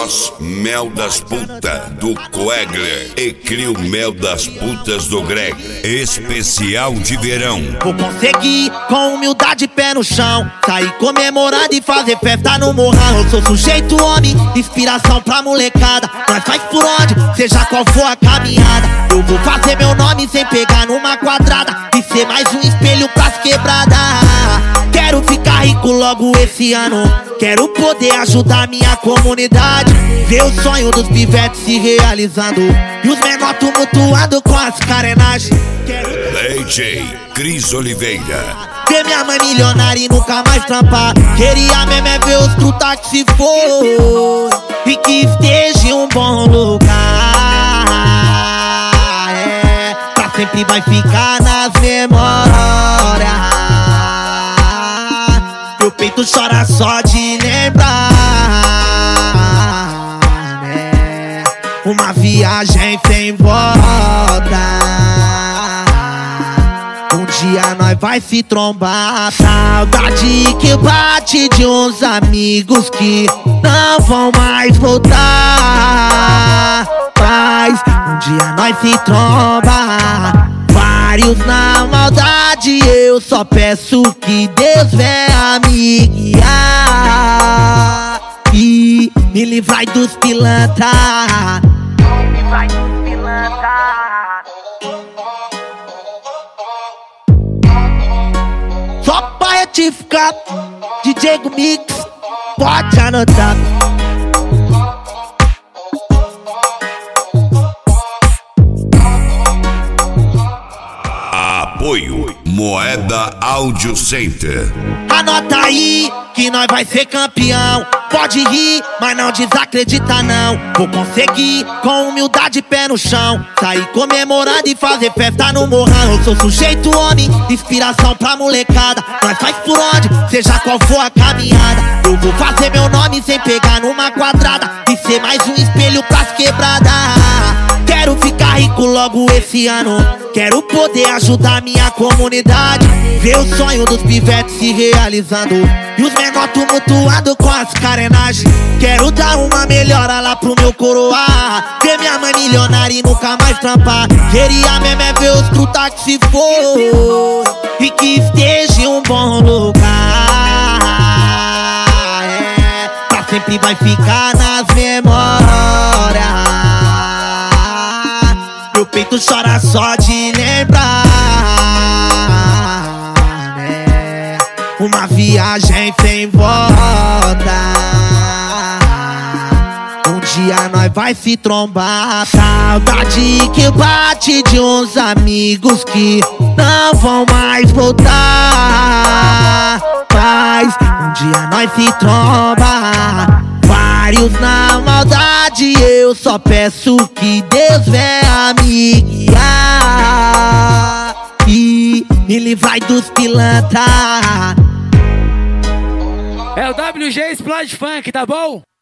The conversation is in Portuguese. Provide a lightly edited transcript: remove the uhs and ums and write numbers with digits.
Bros, Mel das Putas do Coegler e Crio Mel das Putas do Greg. Especial de verão. Vou conseguir com humildade, pé no chão, sair comemorando e fazer festa no morrão. Eu sou sujeito homem, inspiração pra molecada. Nós faz por onde, seja qual for a caminhada. Eu vou fazer meu nome sem pegar numa quadrada e ser mais um espelho pras quebradas. Quero ficar rico logo esse ano, quero poder ajudar minha comunidade, ver o sonho dos pivetes se realizando e os menores tumultuando com as carenagens. DJ Cris Oliveira. Ver minha mãe milionária e nunca mais trampar. Queria mesmo é ver os truta que se for e que esteja em um bom lugar. Pra sempre vai ficar nas memórias. Meu peito chora só de lembrar, né? Uma viagem sem volta. Um dia nós vai se trombar. Saudade que bate de uns amigos que não vão mais voltar. Mas um dia nós se tromba, vários na maldade. Eu só peço que Deus venha me guiar e me livrai dos pilantra. Me livrai dos pilantra. Só pra retificar, DJ Mix, pode anotar. Apoio Moeda Audio Center. Anota aí que nós vai ser campeão. Pode rir, mas não desacredita não. Vou conseguir com humildade, pé no chão, sair comemorando e fazer festa no morrão. Eu sou sujeito homem, inspiração pra molecada. Nós faz por onde, seja qual for a caminhada. Eu vou fazer meu nome sem pegar numa quadrada e ser mais um espelho pras quebradas. Quero ficar rico logo esse ano, quero poder ajudar minha comunidade, ver o sonho dos pivetes se realizando e os menores tumultuando com as carenagens. Quero dar uma melhora lá pro meu coroar, ver minha mãe milionária e nunca mais trampar. Queria mesmo é ver os truta que se for e que esteja em um bom lugar. Pra sempre vai ficar nas memórias. Meu peito chora só de lembrar, né? Uma viagem sem volta. Um dia nós vai se trombar. Saudade que bate de uns amigos que não vão mais voltar. Mas um dia nós se tromba, vários na maldade. Eu só peço que Deus venha me guiar e me livrai dos pilantra. É o WG Splash Funk, tá bom?